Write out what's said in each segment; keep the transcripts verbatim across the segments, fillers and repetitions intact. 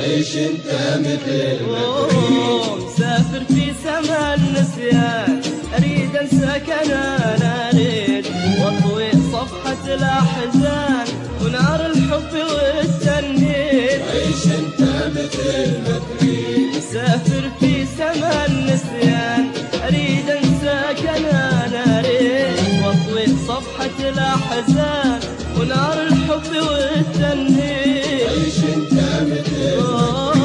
عيش انت مثل المدري. مسافر في سما النسيان اريد انسى كنانا اريد واطوي صفحة الاحزان ونار الحب والتنهيد. عيش انت مثل المدري. مسافر في سما النسيان اريد انسى كنانا اريد واطوي صفحة الاحزان ونار الحب والتنهيد. عيش انت مثل المدري.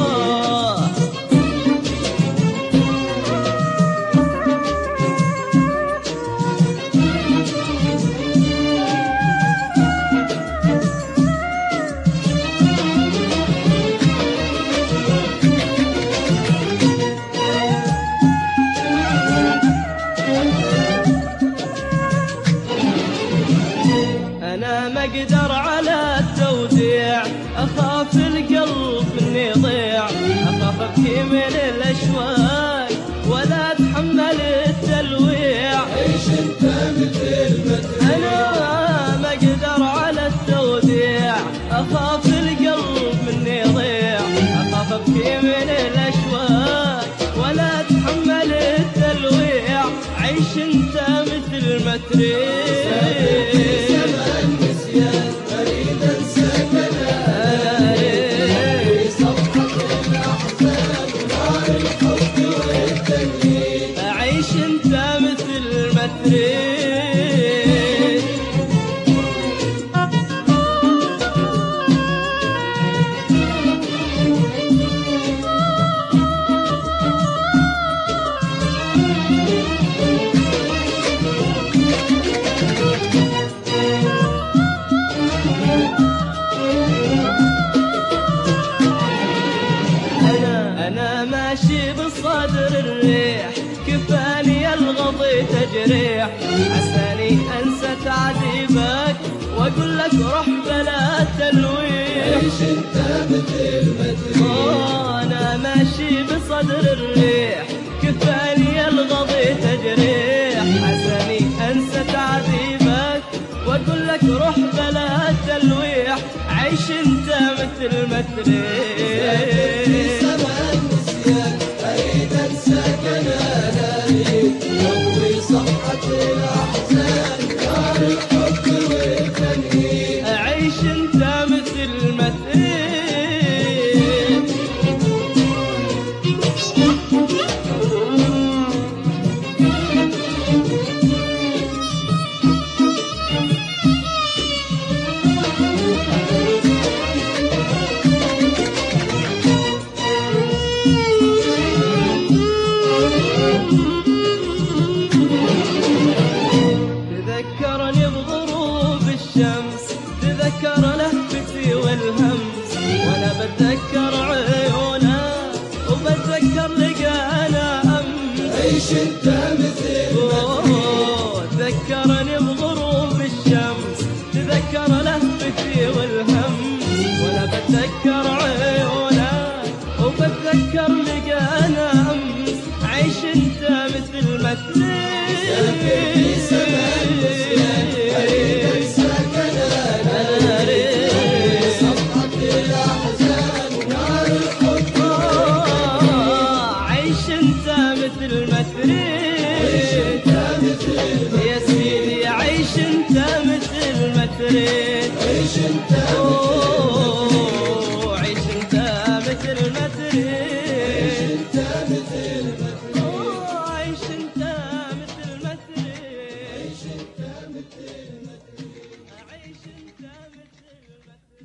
أنا ما أقدر على التوديع أخاف القلب مني يضيع أخاف أبكي من الأشواق ولا أتحمل التلويع. عيش انت مثل المدري. أنا ما أقدر على التوديع أخاف القلب مني يضيع أخاف أبكي من الأشواق ولا أتحمل التلويع. عيش أنت مثل المتري. أنا ماشي بصدر الريح كفاني الغضي تجريح عساني أنسى تعذيبك وأقول لك روح بلا تلويح. عيش أنت مثل المدري. أنا ماشي بصدر الريح كفاني الغضي تجريح عساني أنسى تعذيبك وأقول لك روح بلا تلويح. عيش أنت مثل المدري. أريد أنسى كنانا أريد أطوي صفحة الأحزان نار الحب والتنهيد. أعيش أنت مثل المثل. تذكرني بغروب الشمس تذكر لهفتي والهمس وانا بتذكر عيونا وبتذكر لقانا امس. عيش انت مثل المدري. تذكرني بغروب الشمس تذكر لهفتي والهمس وانا بتذكر عيونا وبتذكر لقانا امس. عيش انت مثل المثل. يا سيدي عيش انت مثل المترين. عيش انت مثل